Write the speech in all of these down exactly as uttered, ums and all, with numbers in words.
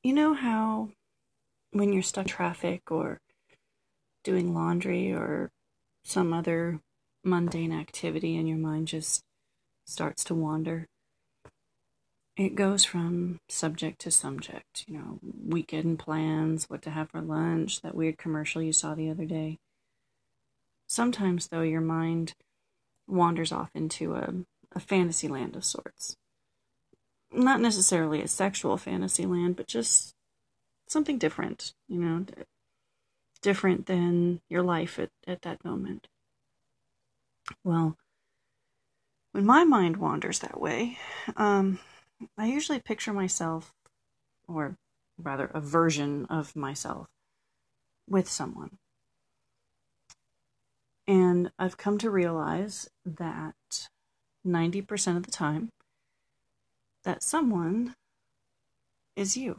You know how when you're stuck in traffic or doing laundry or some other mundane activity and your mind just starts to wander? It goes from subject to subject, you know, weekend plans, what to have for lunch, that weird commercial you saw the other day. Sometimes, though, your mind wanders off into a, a fantasy land of sorts. Not necessarily a sexual fantasy land, but just something different, you know, d- different than your life at, at that moment. Well, when my mind wanders that way, um, I usually picture myself, or rather a version of myself, with someone. And I've come to realize that ninety percent of the time, that someone is you,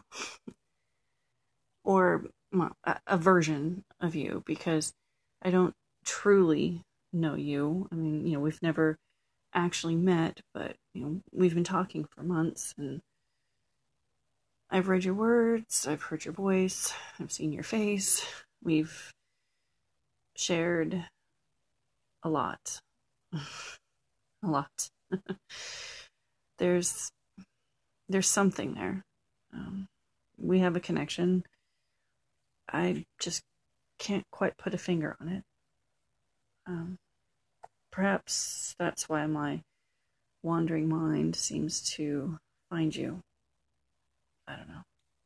or well, a, a version of you, because I don't truly know you. I mean, you know, we've never actually met, but, you know, we've been talking for months, and I've read your words, I've heard your voice, I've seen your face. We've shared a lot. A lot. there's there's something there. Um, we have a connection. I just can't quite put a finger on it. Um, Perhaps that's why my wandering mind seems to find you. I don't know.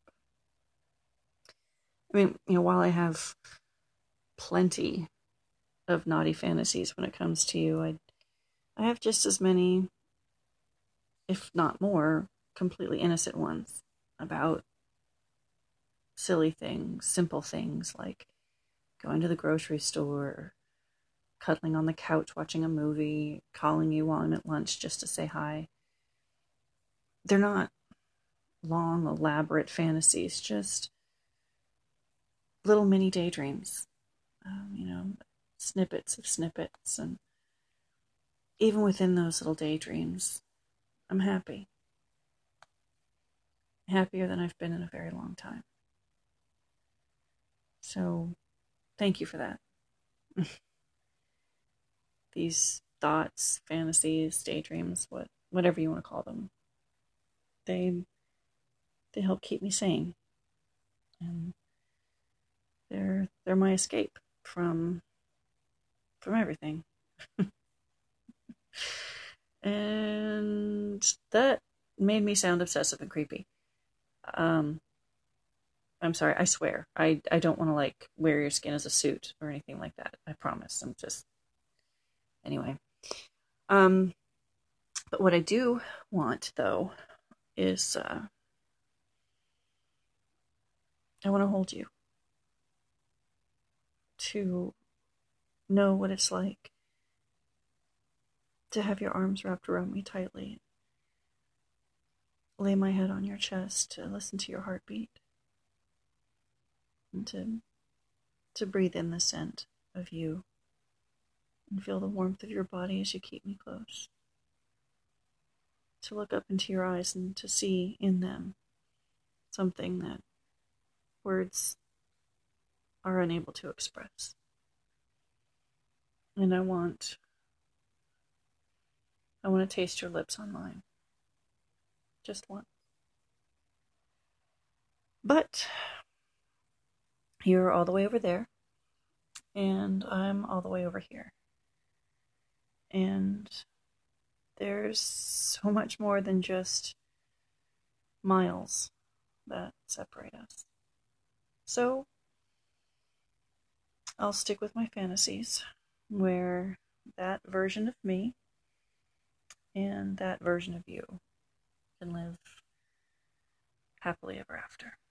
I mean, you know, while I have plenty of naughty fantasies when it comes to you, I I have just as many, if not more, completely innocent ones about silly things, simple things like going to the grocery store, cuddling on the couch watching a movie, calling you while I'm at lunch just to say hi. They're not long, elaborate fantasies, just little mini daydreams, um, you know, snippets of snippets. And even within those little daydreams, I'm happy. Happier than I've been in a very long time. So, thank you for that. These thoughts, fantasies, daydreams, what whatever you want to call them, they they help keep me sane, and they're they're my escape from from everything. And that made me sound obsessive and creepy. Um, I'm sorry. I swear. I I don't want to like wear your skin as a suit or anything like that. I promise. I'm just anyway. Um, but what I do want though is uh, I want to hold you, to know what it's like to have your arms wrapped around me tightly, lay my head on your chest to listen to your heartbeat, and to to breathe in the scent of you and feel the warmth of your body as you keep me close. To look up into your eyes and to see in them something that words are unable to express. And I want I want to taste your lips on mine. Just once. But you're all the way over there, and I'm all the way over here. And there's so much more than just miles that separate us. So I'll stick with my fantasies, where that version of me and that version of you can live happily ever after.